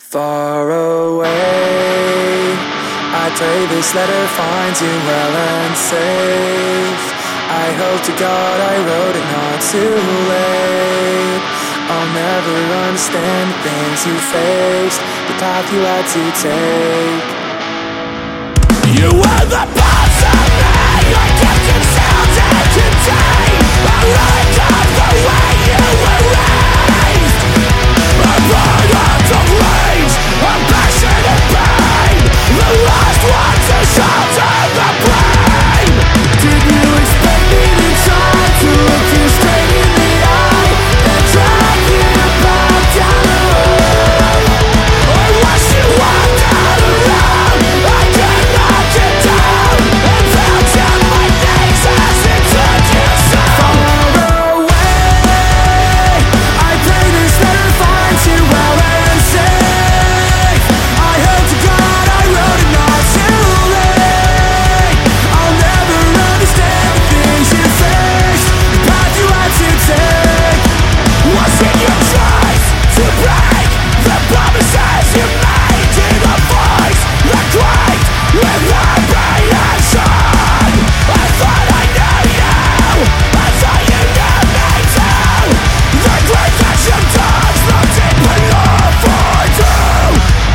Far away, I pray this letter finds you well and safe. I hope to God I wrote it not too late. I'll never understand the things you faced, the path you had to take. You were the boss of me, I kept concealed and contained. I really got the way you were raised. A product of rage, a passion and pain, the last one to shelter the brain. Did you expect me to try to look you straight in the eye and drag you back down the road? Or was you walked out around? I could knock you down and found you my knees as it took you so Far away, I pray this letter finds you well and safe. I hope to God I wrote it not too late. I'll never understand the things you faced, the path you had to take. Was it your choice to break the promises you made to the voice that quaked with apprehension? I thought I knew you, I thought you knew me too. The great that you touched not deep enough for two.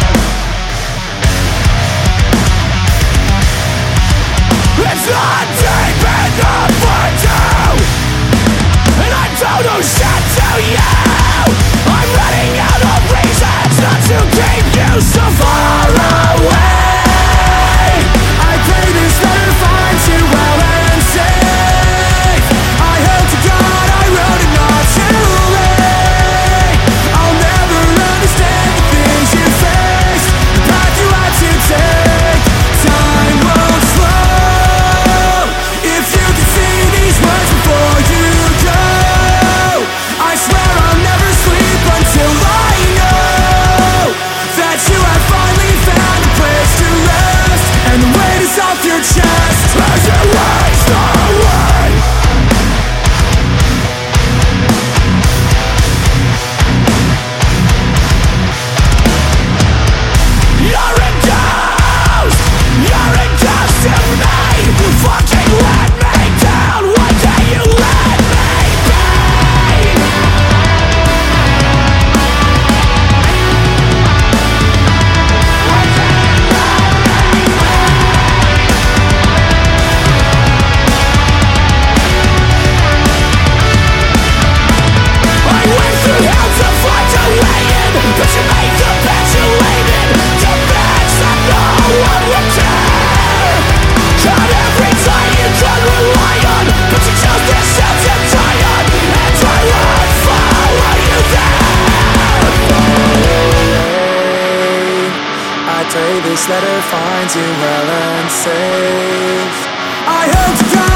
It's not deep enough for two. And I don't know shit to you. I'm running out of reasons not to keep you so far away. I pray this letter finds you well and safe. I hope to God I wrote it not too late. I'll never understand the things you faced, the path you had to take. Time won't slow if you can see these words before you go. I swear I'll never sleep until I know that you have finally found a place to rest, and the weight is off your chest. As it waste away, you're endorsed, you're endorsed to me. Fucking let me down, why can't you let me be? I went through hell to find a way in, but you made capitulated demands that no one would care. Cut every tie you could rely on, but you chose this shell to die on, and I won't follow you there. I pray this letter finds you well and safe. I hope to God